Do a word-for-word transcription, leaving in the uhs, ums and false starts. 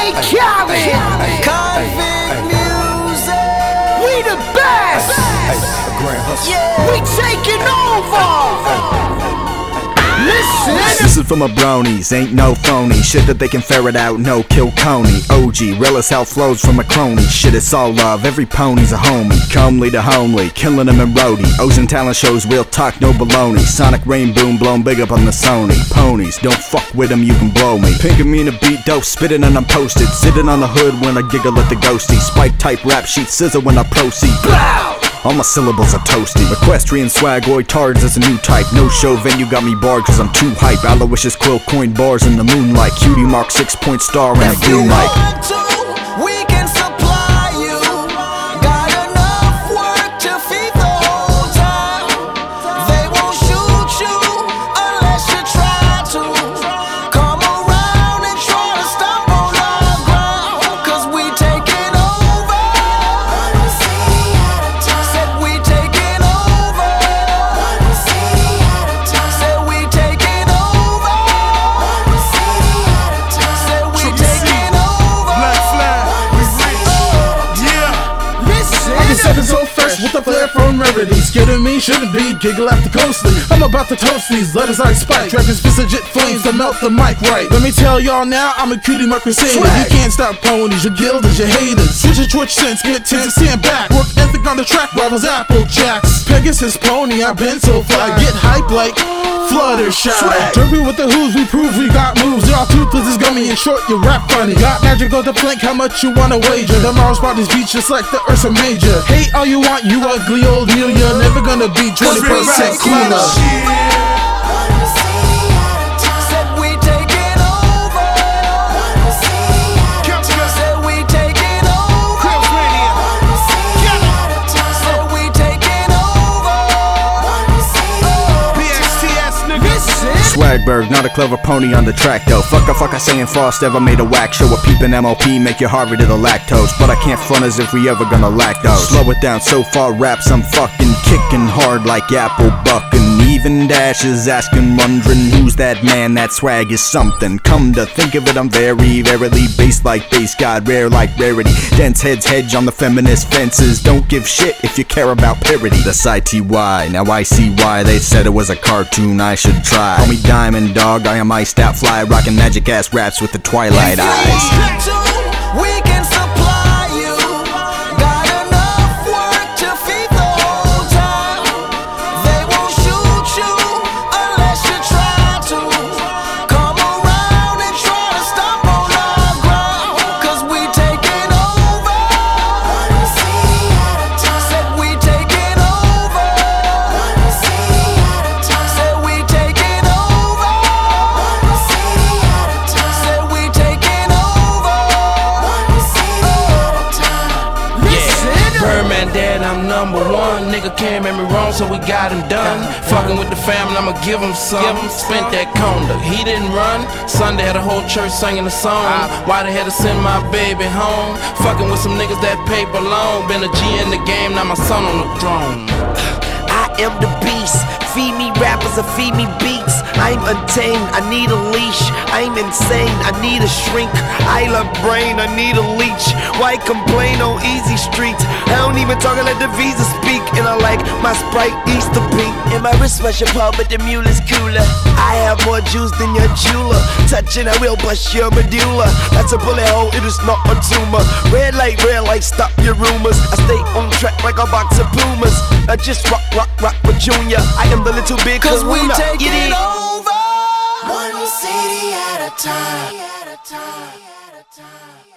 Khaled, Convict music. we the best. Yeah. We taking over. Listen. This is for my bronies, ain't no phony shit that they can ferret out, no kill Coney. O G, real as hell flows from a crony. Shit, it's all love, every pony's a homie. Comely to homely, killing them in roadie. Ocean talent shows, real talk, no baloney. Sonic rain boom, blown big up on the Sony. Ponies, don't fuck with them, you can blow me. Pink and me in a beat dope, spitting and I'm posted. Sitting on the hood when I giggle at the ghosty. Spike type rap sheet, scissor when I proceed. Blow! All my syllables are toasty. Equestrian swagoid tards is a new type. No show venue got me barred cause I'm too hype. Aloysius quill coin bars in the moonlight. Cutie mark six point star and a If you green light. want to, we can supply you. Got enough work to feed the whole town. They won't shoot you unless you try to. Come around and try to stop on our ground, cause we taking over. Said we taking over. Said we taking over. Said we taking over. Black flag, we rich. Yeah. Listen. I just said it's so fresh with the flair from rarities. Kidding me, shouldn't be, giggle after ghostly. I'm about to toast these letters I spike. Dragons fist legit flames to melt the mic right. Let me tell y'all now, I'm a cutie mark crusader. You can't stop ponies, your guilders, your haters. Switch your twitch sense, get tense, stand back. Work ethic on the track, rivals Apple Jacks. Pegasus pony, I've been so fly. Get hype like Fluttershy. Derby with the who's, we prove we got moves. Y'all toothless is gummy and short, you rap funny. Got magic on the plank, how much you wanna wager? Tomorrow spot is beach just like the Ursa Major. Hate all you want, you ugly old mule. You're never gonna be twenty percent cooler. Said we taking over. Said we taking over. Said we taking over. B X T S nigga. Swagberg, not a clever pony on the track though. Fuck a fuck I saying Frost ever made a whack show. A peepin' M O P make you hard to the lactose. But I can't front as if we ever gonna lack those. Slow it down, so far raps I'm fucking kicking hard like apple buckin'. Even dashes asking, wondering who's that man, that swag is something. Come to think of it, I'm very, verily based like bass god, rare like rarity. Dense heads hedge on the feminist fences. Don't give shit if you care about parody. The I T Y, now I see why they said it was a cartoon I should try. Call me Diamond Dog, I am iced out fly, rockin' magic ass raps with the twilight eyes. Want to, we can supply you. Got enough work to feed the whole town. They won't shoot you unless you try to. Come around and try to stop on our ground, cause we taking over. Said we taking over. Said we taking over. Said we taking over. Birdman dead, I'm number one. Nigga can't make me wrong, so we got him done. Fucking with the family, I'ma give him some. Spent that conda, he didn't run. Sunday had a whole church singing a song. Why they had to send my baby home? Fucking with some niggas that paper long. Been a G in the game, now my son on the throne. I am the beast. Feed me rappers or feed me beats. I'm untamed, I need a leash. I'm insane, I need a shrink. I love brain, I need a leech. Why complain on easy streets? I don't even talk, I let the visa speak. And I like my Sprite Easter pink. And my wristwatch your paw, but the mule is cooler. I have more juice than your jeweler. Touching, I will bust your medulla. That's a bullet hole, it is not a tumor. Red light, red light, stop your rumors. I stay on track like a box of Pumas. I just rock, rock, rock with Junior. I am the little big Cause we kahuna. taking Get it? over. One city at a time.